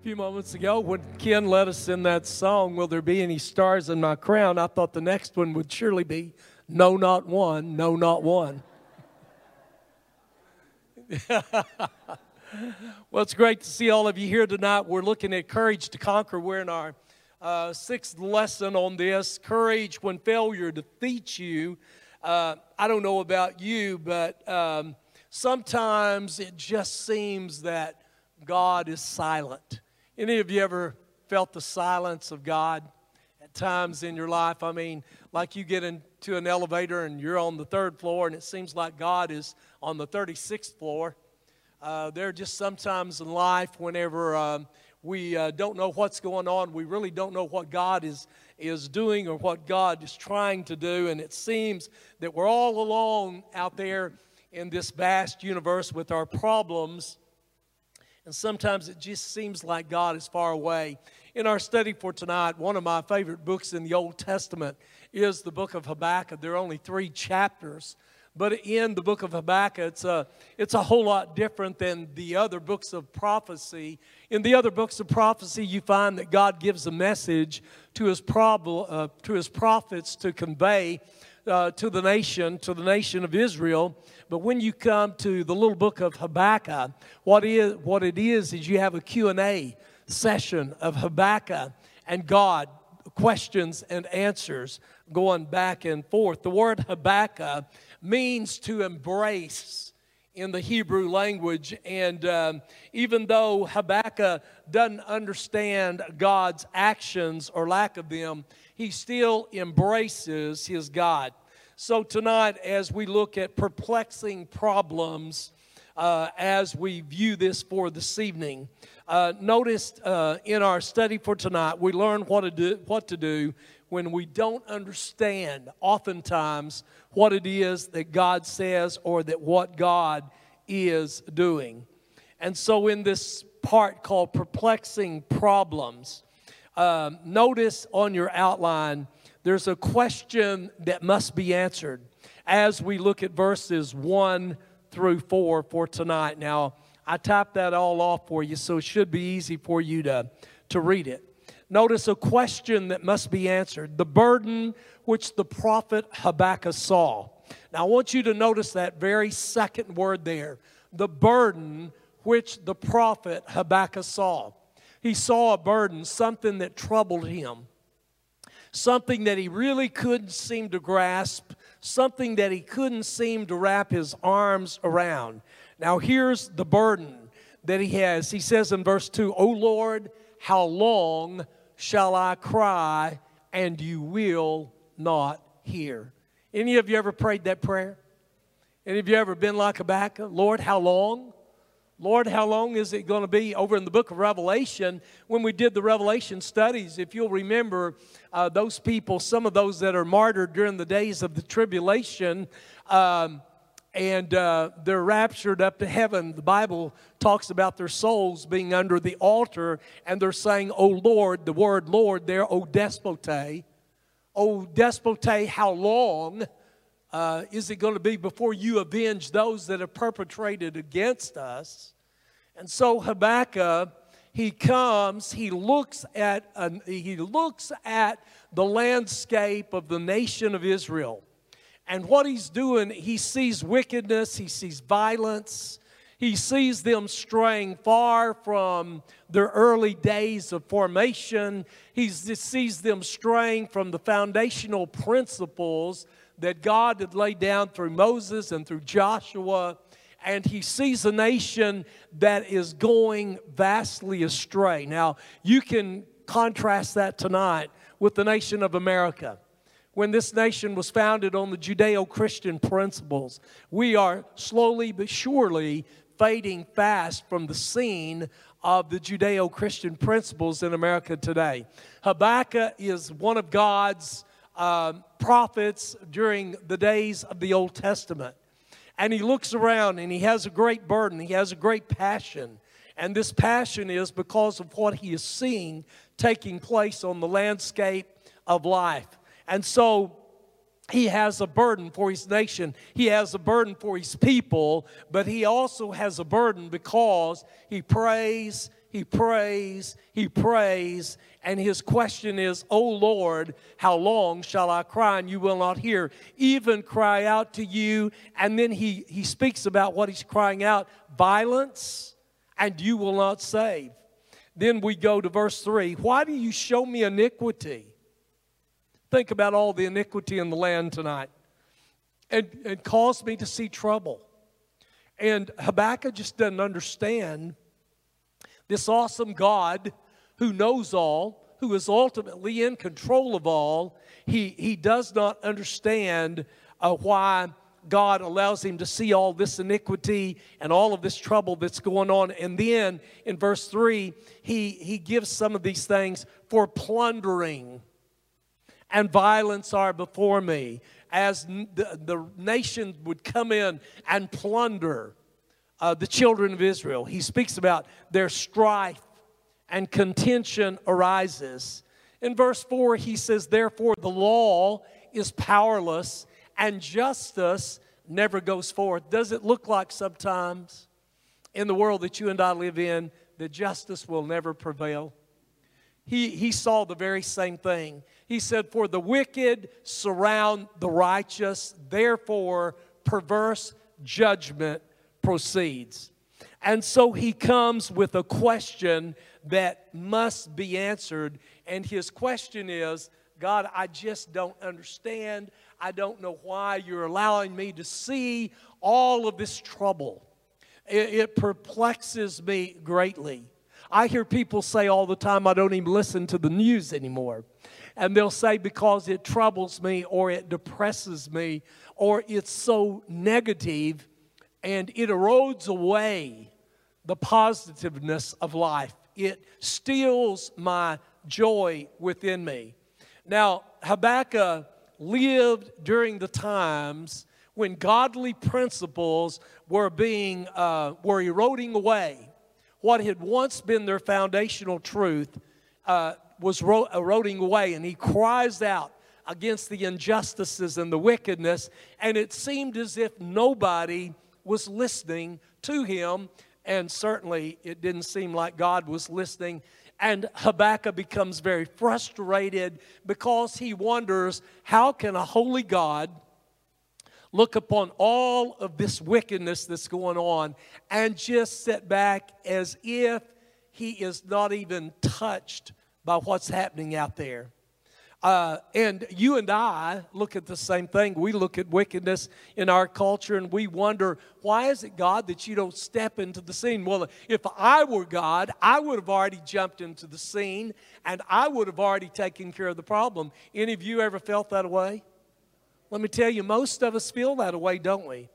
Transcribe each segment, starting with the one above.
few moments ago when Ken led us in that song, Will There Be Any Stars in My Crown? I thought the next one would surely be No, Not One, No, Not One. Well, it's great to see all of you here tonight. We're looking at Courage to Conquer. We're in our sixth lesson on this. Courage when failure defeats you. I don't know about you, but sometimes it just seems that God is silent. Any of you ever felt the silence of God at times in your life? I mean, like you get into an elevator and you're on the third floor and it seems like God is on the 36th floor. There are just sometimes in life whenever we don't know what's going on, we really don't know what God is doing or what God is trying to do, and it seems that we're all alone out there in this vast universe with our problems. And sometimes it just seems like God is far away. In our study for tonight, one of my favorite books in the Old Testament is the book of Habakkuk. There are only 3 chapters. But in the book of Habakkuk, it's a whole lot different than the other books of prophecy. In the other books of prophecy, you find that God gives a message to his prophets to convey to the nation of Israel. But when you come to the little book of Habakkuk, what it is you have a Q&A session of Habakkuk and God, questions and answers going back and forth. The word Habakkuk means to embrace in the Hebrew language, and even though Habakkuk doesn't understand God's actions or lack of them, he still embraces his God. So tonight, as we look at perplexing problems, as we view this for this evening, notice in our study for tonight, we learn what to do when we don't understand oftentimes what it is that God says or that what God is doing. And so in this part called Perplexing Problems, notice on your outline, there's a question that must be answered as we look at verses 1 through 4 for tonight. Now, I typed that all off for you, so it should be easy for you to read it. Notice a question that must be answered. The burden which the prophet Habakkuk saw. Now, I want you to notice that very second word there. The burden which the prophet Habakkuk saw. He saw a burden, something that troubled him. Something that he really couldn't seem to grasp. Something that he couldn't seem to wrap his arms around. Now, here's the burden that he has. He says in verse 2, O Lord, how long shall I cry, and you will not hear? Any of you ever prayed that prayer? Any of you ever been like Habakkuk? Lord, how long? Lord, how long is it going to be? Over in the book of Revelation, when we did the Revelation studies, if you'll remember, those people, some of those that are martyred during the days of the tribulation, and they're raptured up to heaven. The Bible talks about their souls being under the altar, and they're saying, O Lord, the word Lord there, O despote. O despote, how long is it going to be before you avenge those that have perpetrated against us? And so Habakkuk, he comes, he looks at the landscape of the nation of Israel. And what he's doing, he sees wickedness, he sees violence, he sees them straying far from their early days of formation. He sees them straying from the foundational principles that God had laid down through Moses and through Joshua. And he sees a nation that is going vastly astray. Now, you can contrast that tonight with the nation of America. When this nation was founded on the Judeo-Christian principles, we are slowly but surely fading fast from the scene of the Judeo-Christian principles in America today. Habakkuk is one of God's prophets during the days of the Old Testament. And he looks around and he has a great burden, he has a great passion. And this passion is because of what he is seeing taking place on the landscape of life. And so he has a burden for his nation. He has a burden for his people. But he also has a burden because he prays he prays, and his question is, "O Lord, how long shall I cry and you will not hear? Even cry out to you." And then he speaks about what he's crying out, violence, and you will not save. Then we go to verse 3. Why do you show me iniquity? Think about all the iniquity in the land tonight. And cause me to see trouble. And Habakkuk just doesn't understand this awesome God who knows all, who is ultimately in control of all. He does not understand why God allows him to see all this iniquity and all of this trouble that's going on. And then in verse 3, he gives some of these things for plundering. And violence are before me. As the nation would come in and plunder the children of Israel. He speaks about their strife and contention arises. In verse 4, he says, therefore the law is powerless and justice never goes forth. Does it look like sometimes in the world that you and I live in that justice will never prevail? He saw the very same thing. He said, for the wicked surround the righteous, therefore perverse judgment proceeds. And so he comes with a question that must be answered. And his question is, God, I just don't understand. I don't know why you're allowing me to see all of this trouble. It perplexes me greatly. I hear people say all the time, I don't even listen to the news anymore. And they'll say because it troubles me or it depresses me or it's so negative and it erodes away the positiveness of life. It steals my joy within me. Now, Habakkuk lived during the times when godly principles were eroding away. What had once been their foundational truth was eroding away, and he cries out against the injustices and the wickedness, and it seemed as if nobody was listening to him, and certainly it didn't seem like God was listening. And Habakkuk becomes very frustrated because he wonders, how can a holy God look upon all of this wickedness that's going on and just sit back as if he is not even touched by what's happening out there? And you and I look at the same thing. We look at wickedness in our culture and we wonder, why is it, God, that you don't step into the scene? Well, if I were God, I would have already jumped into the scene and I would have already taken care of the problem. Any of you ever felt that way? Let me tell you, most of us feel that way, don't we?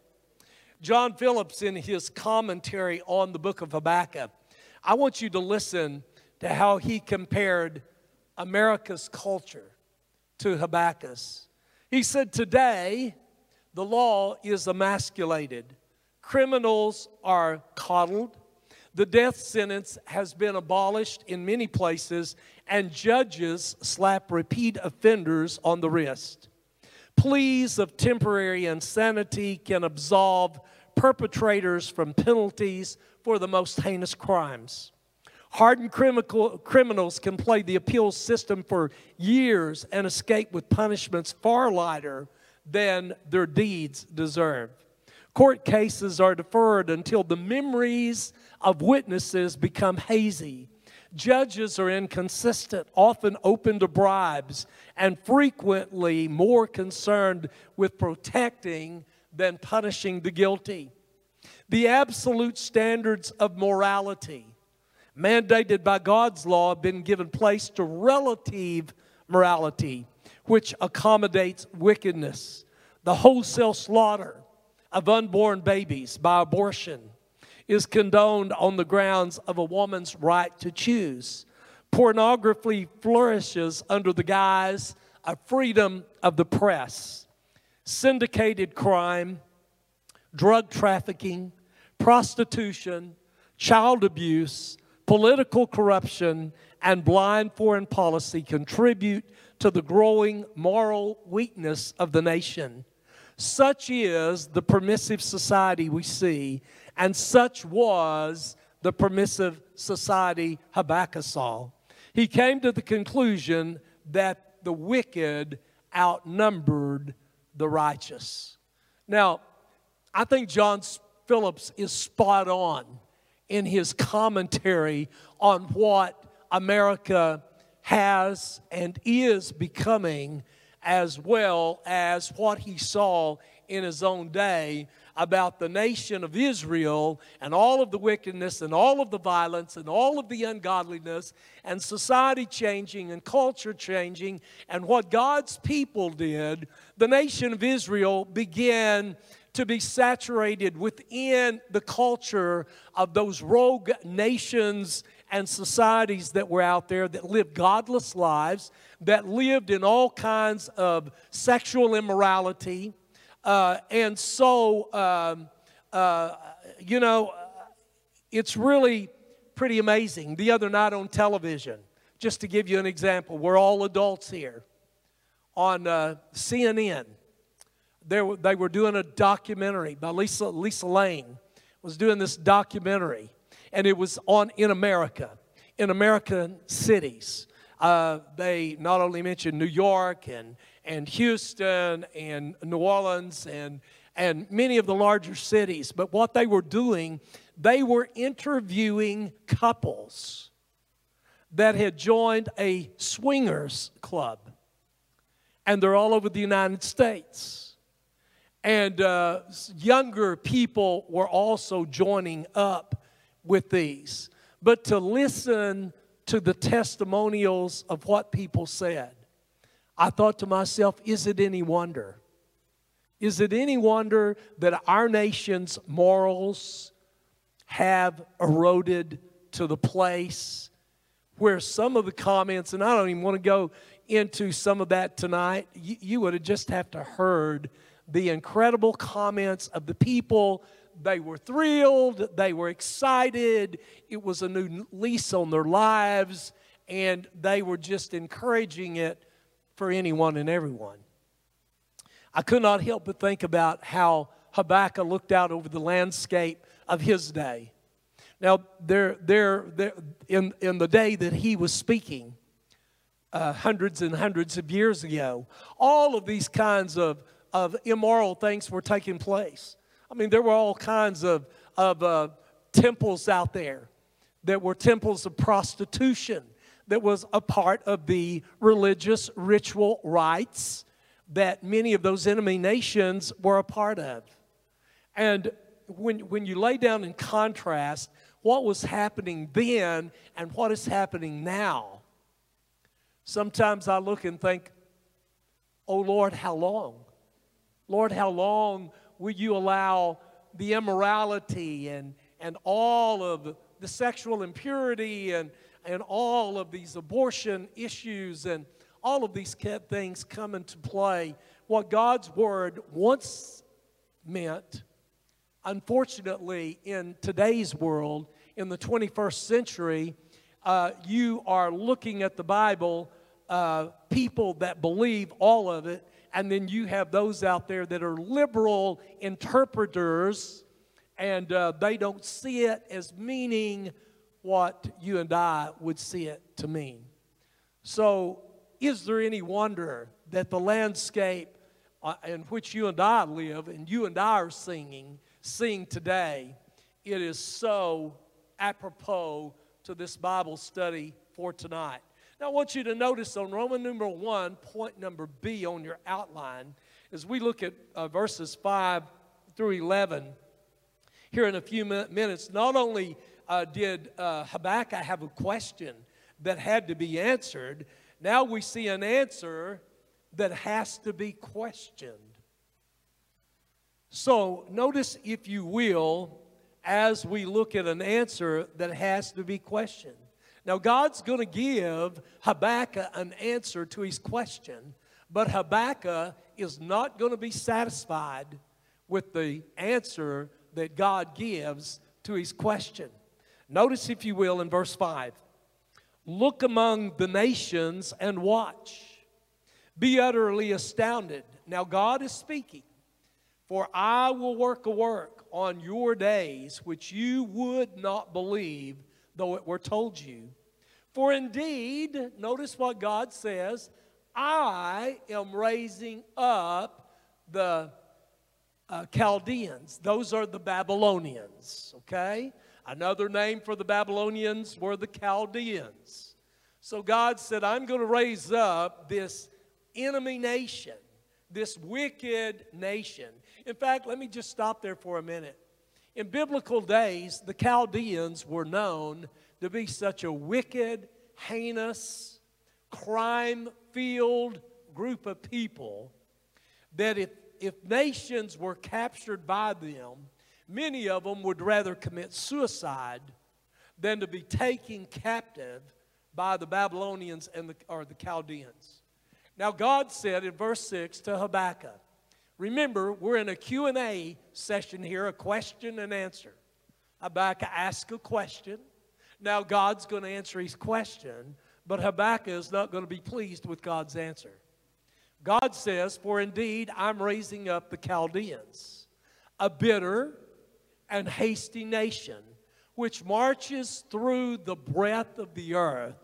John Phillips, in his commentary on the book of Habakkuk, I want you to listen to how he compared America's culture to Habakkuk's. He said, today, the law is emasculated. Criminals are coddled. The death sentence has been absolved in many places, and judges slap repeat offenders on the wrist. Pleas of temporary insanity can absolve perpetrators from penalties for the most heinous crimes. Hardened criminals can play the appeals system for years and escape with punishments far lighter than their deeds deserve. Court cases are deferred until the memories of witnesses become hazy. Judges are inconsistent, often open to bribes, and frequently more concerned with protecting than punishing the guilty. The absolute standards of morality mandated by God's law have been given place to relative morality, which accommodates wickedness. The wholesale slaughter of unborn babies by abortion is condoned on the grounds of a woman's right to choose. Pornography flourishes under the guise of freedom of the press. Syndicated crime, drug trafficking, prostitution, child abuse, political corruption, and blind foreign policy contribute to the growing moral weakness of the nation. Such is the permissive society we see, and such was the permissive society Habakkuk saw. He came to the conclusion that the wicked outnumbered the righteous. Now, I think John Phillips is spot on in his commentary on what America has and is becoming, as well as what he saw in his own day about the nation of Israel and all of the wickedness and all of the violence and all of the ungodliness and society changing and culture changing and what God's people did. The nation of Israel began to be saturated within the culture of those rogue nations and societies that were out there that lived godless lives, that lived in all kinds of sexual immorality. It's really pretty amazing. The other night on television, just to give you an example, we're all adults here, on CNN, they were doing a documentary by Lisa Lane was doing this documentary, and it was in America, in American cities. They not only mentioned New York and Houston and New Orleans and many of the larger cities, but what they were doing, they were interviewing couples that had joined a swingers club, and they're all over the United States. And younger people were also joining up with these. But to listen to the testimonials of what people said, I thought to myself, is it any wonder? Is it any wonder that our nation's morals have eroded to the place where some of the comments, and I don't even want to go into some of that tonight, you would have just have to heard the incredible comments of the people. They were thrilled, they were excited, it was a new lease on their lives, and they were just encouraging it for anyone and everyone. I could not help but think about how Habakkuk looked out over the landscape of his day. Now, in the day that he was speaking, hundreds and hundreds of years ago, all of these kinds of immoral things were taking place. I mean, there were all kinds of temples out there that were temples of prostitution that was a part of the religious ritual rites that many of those enemy nations were a part of. And when you lay down in contrast what was happening then and what is happening now, sometimes I look and think, oh Lord, how long? Lord, how long will you allow the immorality and all of the sexual impurity and all of these abortion issues and all of these things come into play? What God's Word once meant, unfortunately, in today's world, in the 21st century, you are looking at the Bible, people that believe all of it, and then you have those out there that are liberal interpreters, and they don't see it as meaning what you and I would see it to mean. So, is there any wonder that the landscape in which you and I live and you and I are seeing today, it is so apropos to this Bible study for tonight. Now, I want you to notice on Roman numeral 1, point number B on your outline, as we look at verses 5 through 11, here in a few minutes, not only did Habakkuk have a question that had to be answered, now we see an answer that has to be questioned. So, notice, if you will, as we look at an answer that has to be questioned. Now, God's going to give Habakkuk an answer to his question, but Habakkuk is not going to be satisfied with the answer that God gives to his question. Notice, if you will, in verse 5, look among the nations and watch. Be utterly astounded. Now, God is speaking. For I will work a work on your days which you would not believe, though it were told you. For indeed, notice what God says, I am raising up the Chaldeans. Those are the Babylonians, okay? Another name for the Babylonians were the Chaldeans. So God said, I'm going to raise up this enemy nation, this wicked nation. In fact, let me just stop there for a minute. In biblical days, the Chaldeans were known to be such a wicked, heinous, crime-filled group of people that if nations were captured by them, many of them would rather commit suicide than to be taken captive by the Babylonians or the Chaldeans. Now God said in verse 6 to Habakkuk, remember, we're in a Q&A session here, a question and answer. Habakkuk asked a question. Now God's going to answer his question, but Habakkuk is not going to be pleased with God's answer. God says, for indeed I'm raising up the Chaldeans, a bitter and hasty nation, which marches through the breadth of the earth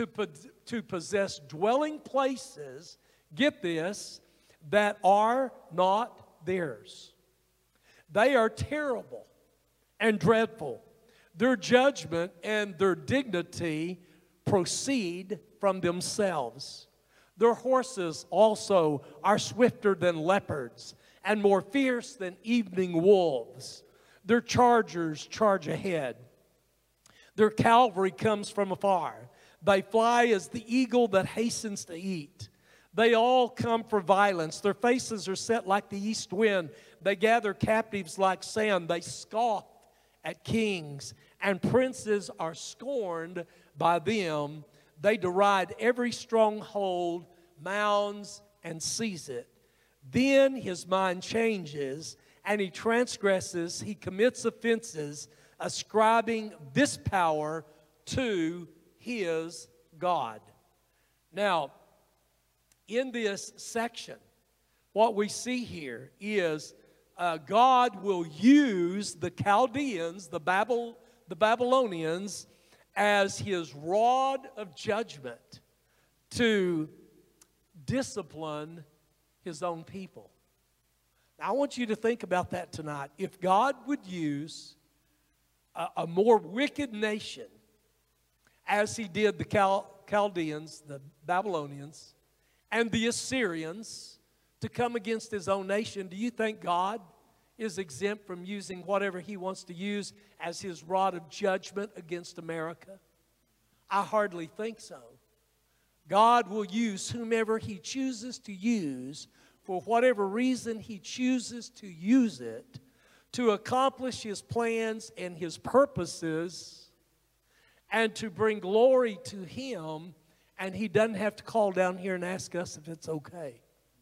to possess dwelling places, get this, that are not theirs. They are terrible and dreadful. Their judgment and their dignity proceed from themselves. Their horses also are swifter than leopards and more fierce than evening wolves. Their chargers charge ahead. Their cavalry comes from afar. They fly as the eagle that hastens to eat. They all come for violence. Their faces are set like the east wind. They gather captives like sand. They scoff at kings, and princes are scorned by them. They deride every stronghold, mounds, and seize it. Then his mind changes, and he transgresses, he commits offenses, ascribing this power to his God. Now, in this section, what we see here is God will use the Chaldeans, the Babylonians, as his rod of judgment to discipline his own people. Now, I want you to think about that tonight. If God would use a more wicked nation, as he did the Chaldeans, the Babylonians, and the Assyrians, to come against his own nation, do you think God is exempt from using whatever he wants to use as his rod of judgment against America? I hardly think so. God will use whomever he chooses to use for whatever reason he chooses to use it to accomplish his plans and his purposes and to bring glory to him, and he doesn't have to call down here and ask us if it's okay.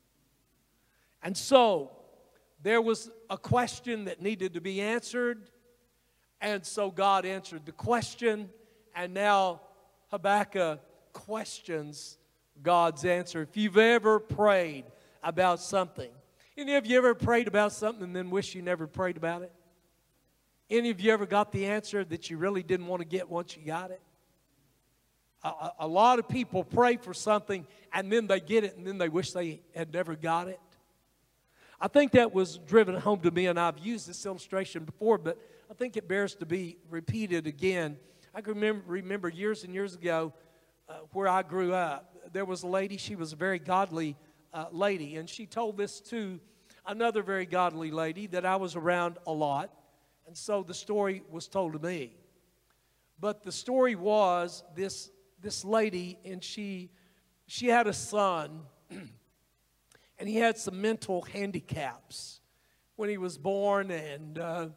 And so there was a question that needed to be answered, and so God answered the question, and now Habakkuk questions God's answer. If you've ever prayed about something, any of you ever prayed about something and then wish you never prayed about it? Any of you ever got the answer that you really didn't want to get once you got it? A lot of people pray for something and then they get it and then they wish they had never got it. I think that was driven home to me, and I've used this illustration before, but I think it bears to be repeated again. I can remember years and years ago where I grew up, there was a lady, she was a very godly lady, and she told this to another very godly lady that I was around a lot, and so the story was told to me. But the story was this lady, and she had a son, and he had some mental handicaps when he was born, and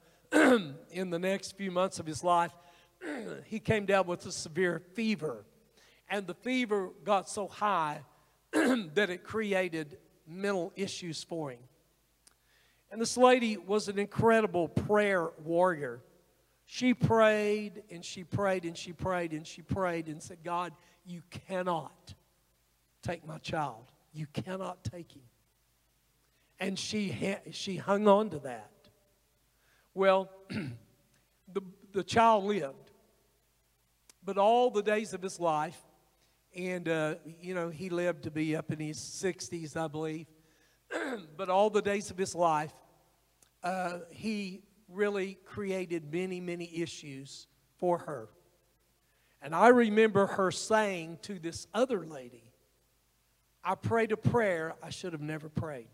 in the next few months of his life, he came down with a severe fever. And the fever got so high that it created mental issues for him. And this lady was an incredible prayer warrior. She prayed, and she prayed, and she prayed, and she prayed, and said, God, you cannot take my child. You cannot take him. And she hung on to that. Well, the child lived. But all the days of his life, and, he lived to be up in his 60s, I believe. But all the days of his life, he really created many, many issues for her. And I remember her saying to this other lady, I prayed a prayer I should have never prayed.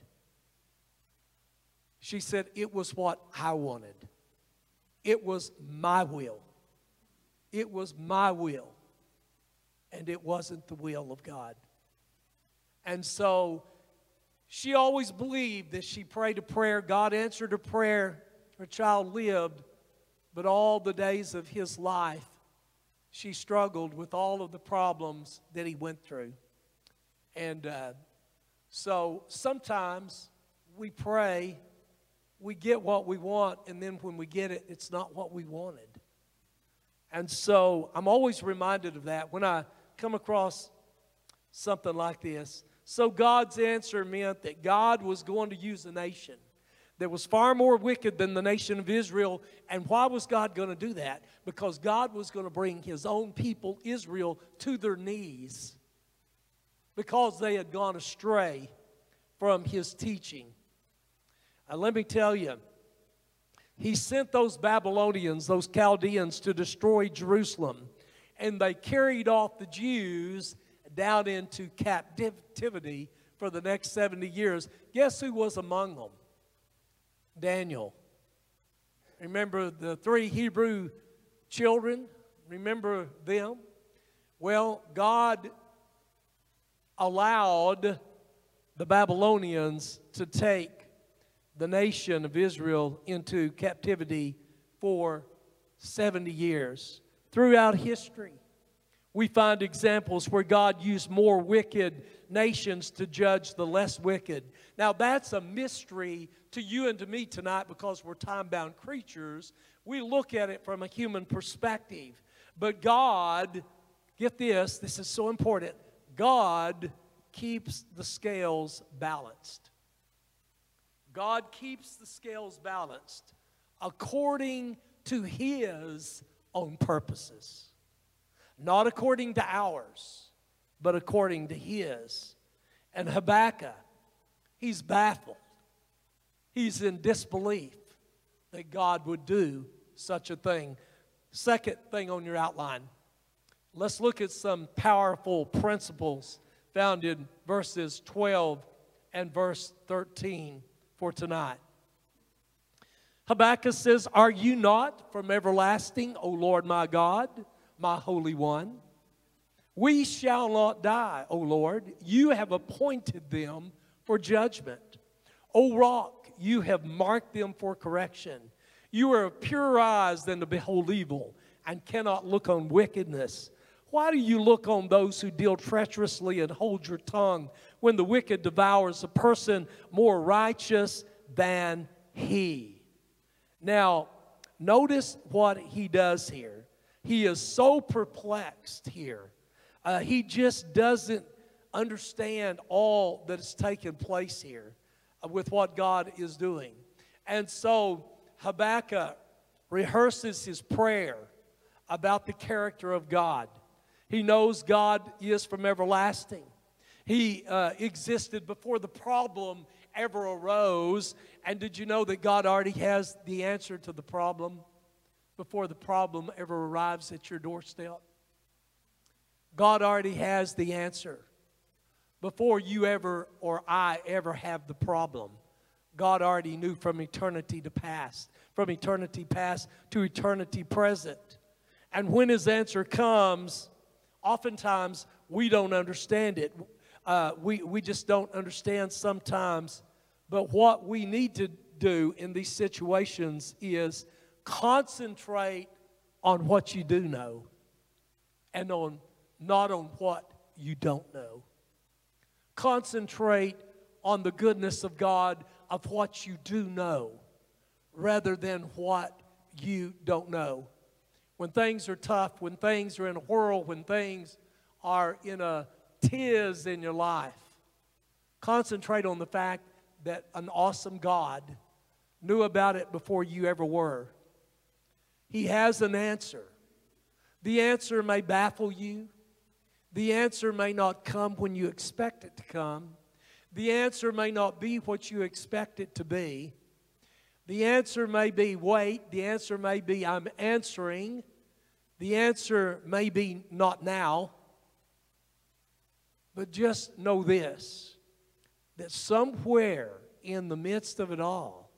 She said, it was what I wanted. It was my will. It was my will. And it wasn't the will of God. And so she always believed that she prayed a prayer, God answered her prayer, her child lived, but all the days of his life, she struggled with all of the problems that he went through. And so sometimes we pray, we get what we want, and then when we get it, it's not what we wanted. And so I'm always reminded of that when I come across something like this. So God's answer meant that God was going to use a nation that was far more wicked than the nation of Israel. And why was God going to do that? Because God was going to bring his own people, Israel, to their knees because they had gone astray from his teaching. And let me tell you, he sent those Babylonians, those Chaldeans, to destroy Jerusalem. And they carried off the Jews down into captivity for the next 70 years. Guess who was among them? Daniel. Remember the 3 Hebrew children? Remember them? Well, God allowed the Babylonians to take the nation of Israel into captivity for 70 years. Throughout history, we find examples where God used more wicked nations to judge the less wicked. Now, that's a mystery to you and to me tonight because we're time-bound creatures. We look at it from a human perspective. But God, get this, this is so important, God keeps the scales balanced. God keeps the scales balanced according to his own purposes. Not according to ours, but according to his. And Habakkuk, he's baffled. He's in disbelief that God would do such a thing. Second thing on your outline, let's look at some powerful principles found in verses 12 and verse 13 for tonight. Habakkuk says, "Are you not from everlasting, O Lord my God, my Holy One? We shall not die, O Lord. You have appointed them for judgment. O Rock, you have marked them for correction. You are of purer eyes than to behold evil, and cannot look on wickedness. Why do you look on those who deal treacherously and hold your tongue when the wicked devours a person more righteous than he?" Now, notice what he does here. He is so perplexed here. He just doesn't understand all that is taking place here with what God is doing. And so Habakkuk rehearses his prayer about the character of God. He knows God is from everlasting. He existed before the problem ever arose. And did you know that God already has the answer to the problem before the problem ever arrives at your doorstep? God already has the answer before you ever or I ever have the problem. God already knew from eternity to past, from eternity past to eternity present. And when his answer comes, oftentimes we don't understand it. We just don't understand sometimes. But what we need to do in these situations is concentrate on what you do know and not on what you don't know. Concentrate on the goodness of God of what you do know rather than what you don't know. When things are tough, when things are in a whirl, when things are in a tiz in your life, concentrate on the fact that an awesome God knew about it before you ever were. He has an answer. The answer may baffle you. The answer may not come when you expect it to come. The answer may not be what you expect it to be. The answer may be wait. The answer may be I'm answering. The answer may be not now. But just know this, that somewhere in the midst of it all,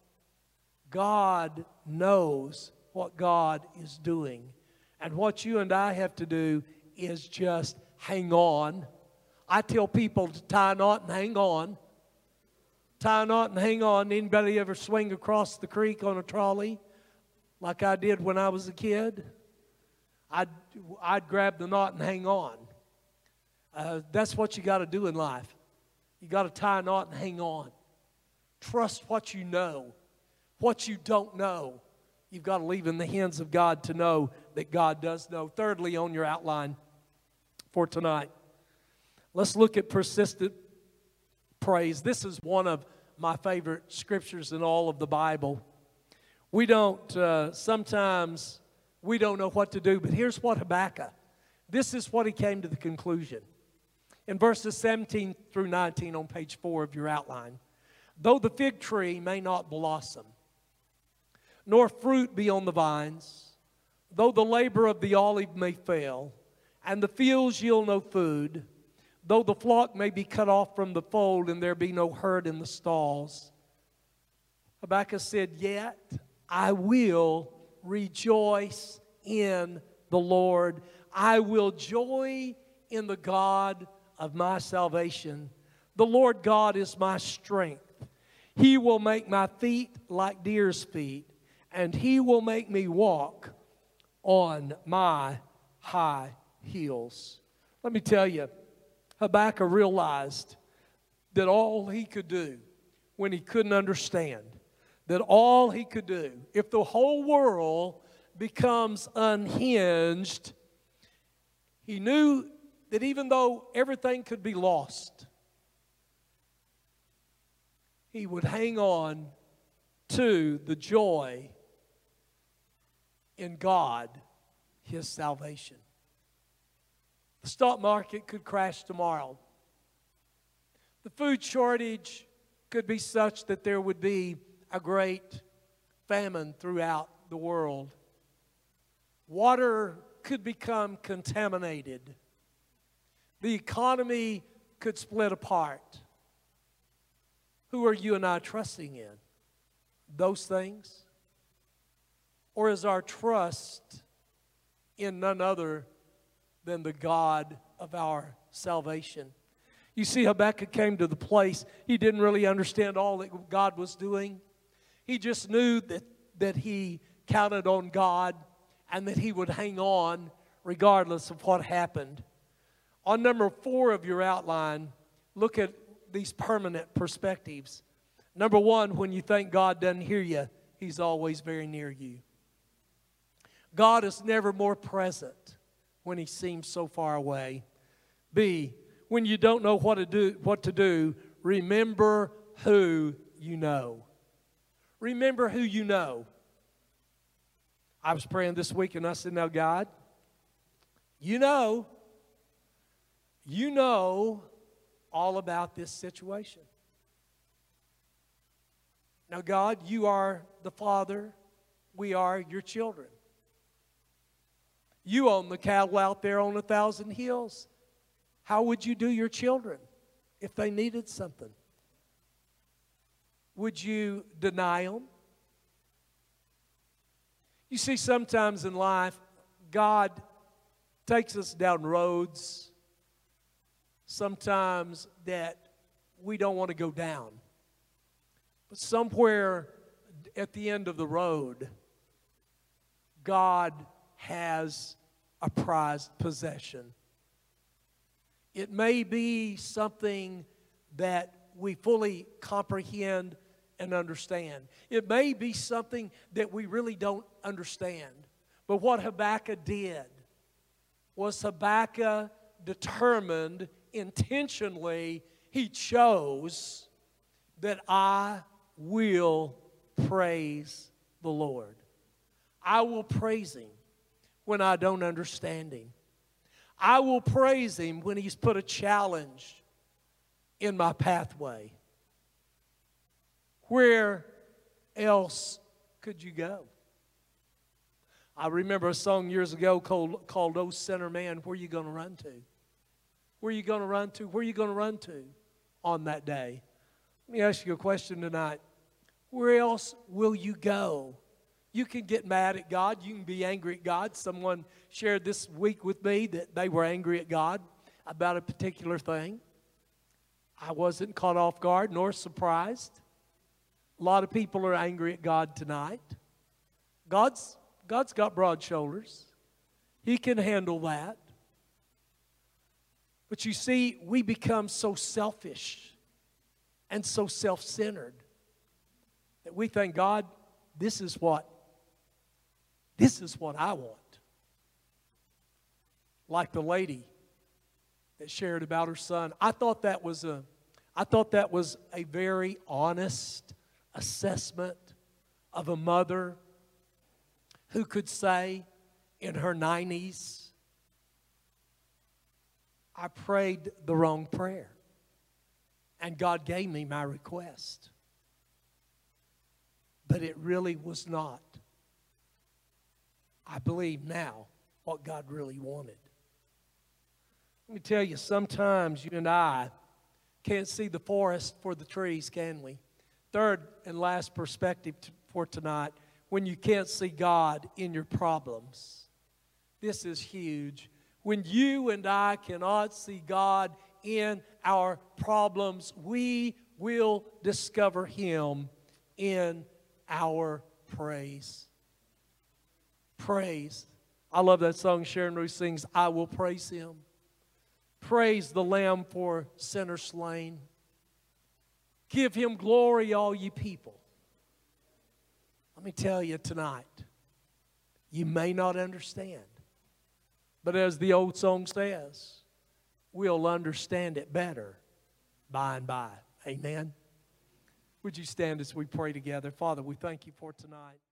God knows what God is doing. And what you and I have to do is just hang on. I tell people to tie a knot and hang on. Tie a knot and hang on. Anybody ever swing across the creek on a trolley like I did when I was a kid? I'd grab the knot and hang on. That's what you got to do in life. You got to tie a knot and hang on. Trust what you know. What you don't know, you've got to leave in the hands of God to know that God does know. Thirdly, on your outline for tonight, let's look at persistent praise. This is one of my favorite scriptures in all of the Bible. We don't, sometimes we don't know what to do, but here's what Habakkuk, this is what he came to the conclusion. In verses 17 through 19 on page 4 of your outline, though the fig tree may not blossom, nor fruit be on the vines, though the labor of the olive may fail, and the fields yield no food, though the flock may be cut off from the fold, and there be no herd in the stalls. Habakkuk said, yet I will rejoice in the Lord. I will joy in the God of my salvation. The Lord God is my strength. He will make my feet like deer's feet, and He will make me walk on my high heels. Let me tell you, Habakkuk realized that all he could do when he couldn't understand, that all he could do, if the whole world becomes unhinged, he knew that even though everything could be lost, he would hang on to the joy in God, His salvation. The stock market could crash tomorrow. The food shortage could be such that there would be a great famine throughout the world. Water could become contaminated. The economy could split apart. Who are you and I trusting in? Those things? Or is our trust in none other than the God of our salvation? You see, Habakkuk came to the place, he didn't really understand all that God was doing. He just knew that he counted on God and that he would hang on regardless of what happened. On number 4 of your outline, look at these permanent perspectives. Number 1, when you think God doesn't hear you, He's always very near you. God is never more present when He seems so far away. B, when you don't know what to do, remember who you know. Remember who you know. I was praying this week and I said, now God, you know all about this situation. Now God, you are the Father. We are your children. You own the cattle out there on 1,000 hills. How would you do your children if they needed something? Would you deny them? You see, sometimes in life, God takes us down roads sometimes that we don't want to go down. But somewhere at the end of the road, God has a prized possession. It may be something that we fully comprehend and understand. It may be something that we really don't understand. But what Habakkuk did was Habakkuk determined intentionally, he chose that I will praise the Lord. I will praise Him when I don't understand Him. I will praise Him when He's put a challenge in my pathway. Where else could you go? I remember a song years ago called "Oh Sinner Man, Where You Gonna Run To?" Where are you going to run to? Where are you going to run to on that day? Let me ask you a question tonight. Where else will you go? You can get mad at God. You can be angry at God. Someone shared this week with me that they were angry at God about a particular thing. I wasn't caught off guard nor surprised. A lot of people are angry at God tonight. God's got broad shoulders. He can handle that. But you see, we become so selfish and so self-centered that we think, God, this is what I want. Like the lady that shared about her son. I thought that was a very honest assessment of a mother who could say in her 90s, I prayed the wrong prayer, and God gave me my request. But it really was not, I believe now, what God really wanted. Let me tell you, sometimes you and I can't see the forest for the trees, can we? Third and last perspective for tonight, when you can't see God in your problems. This is huge. When you and I cannot see God in our problems, we will discover Him in our praise. Praise. I love that song Sharon Ruth sings, I will praise Him. Praise the Lamb for sinners slain. Give Him glory, all ye people. Let me tell you tonight, you may not understand. But as the old song says, we'll understand it better by and by. Amen. Would you stand as we pray together? Father, we thank you for tonight.